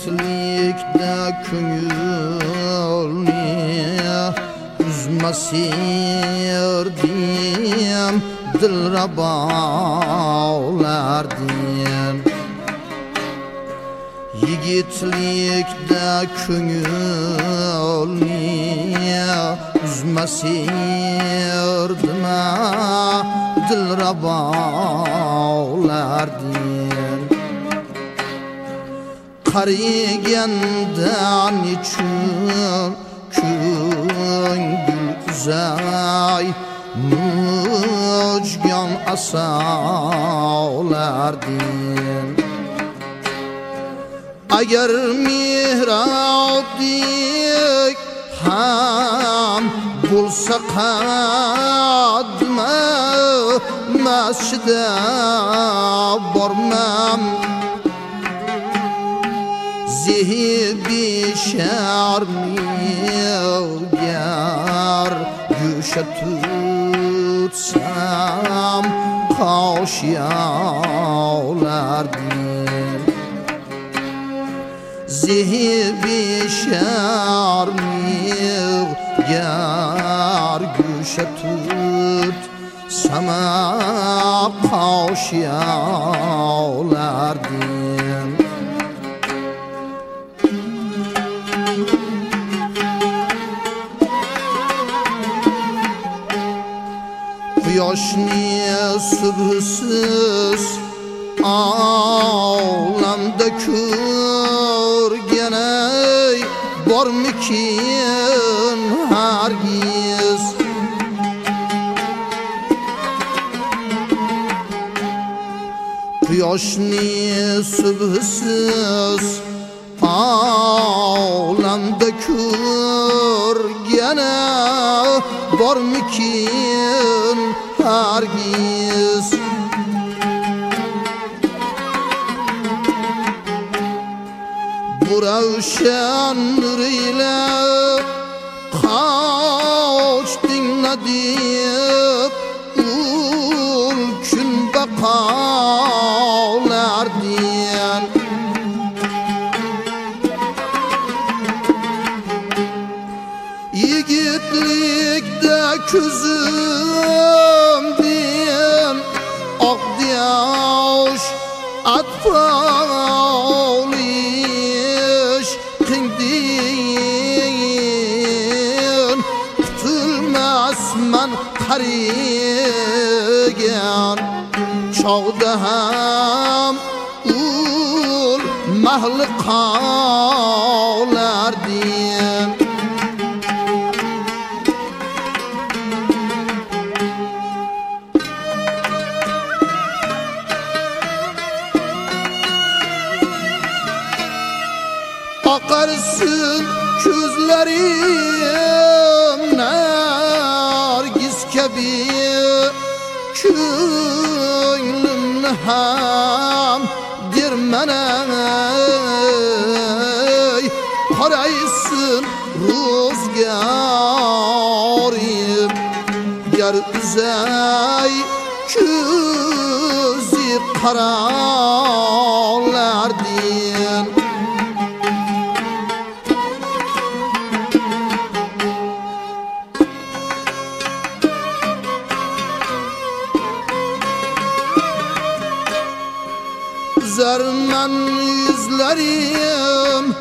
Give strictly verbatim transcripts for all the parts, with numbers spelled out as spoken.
Yigitlikda ko'ngilni uzmasirdim, dilrabolardim. Yigitlikda ko'ngilni uzmasirdim, dilrabolardim. Qarigandan nechun ko'ngil uzay, mujgon asolardim. Agar mehrobdek ham bo'lsa qadma, masjidga bormam. Zehibi şarmigar güşe tutsam kaşyalardim. Zehibi şarmigar güşe tutsam kaşyalardim. Quyoshni subhsiz olamda ko'rganay bormikin hargiz? Quyoshni subhsiz olamda ko'rganay bormikin hargiz? Bu ravshan nur ila qochdingla deb ul kun baqolardim. Yigitlikda ko'zimdan oqdi yosh, atpolish qingdin, qutulmasman qarigan chog'da ham ul mahli qolardim. Oqarsin ko'zlarim nargiz kabi, ko'nglimni ham dermanay. Qaraysin ro'zgorim gar uzay, ko'zi qaralardim. Zarman yüzlerim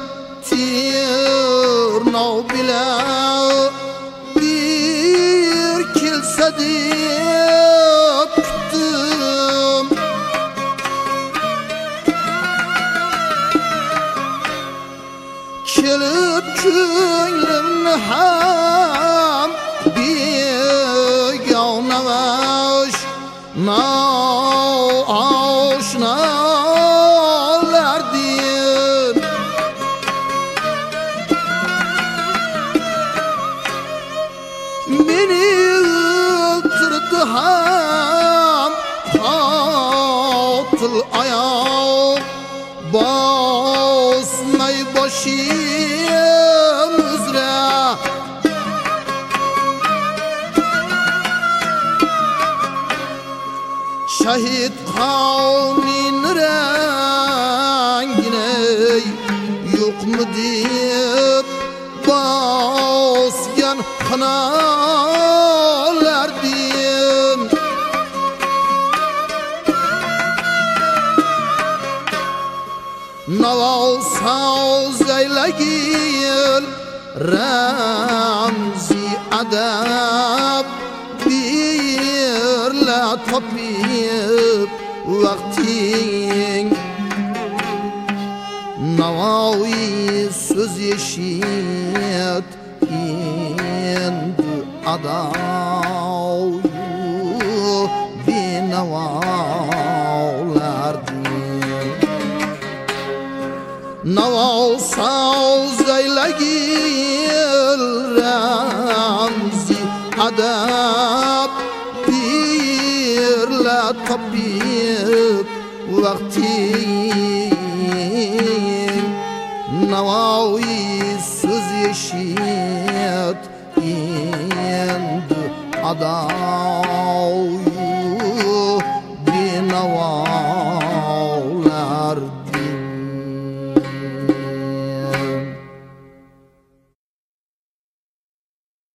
tirnoq bilan bir kelsa deb kutdim. Kelib ko'nglimni ham begona oshna oshna ham qotil oyoq bosmay boshim uzra. Shahid qavmin rangini deyip bosgan xinalar din Navol soz eylagil ramzi adab birla topib vaqting Navoiy söz yeşit endi adoyu benavolardin Navol soz eylagil ramzi adab birla topib vaqting Navoiy söz yeşit endi adoyu benavolardin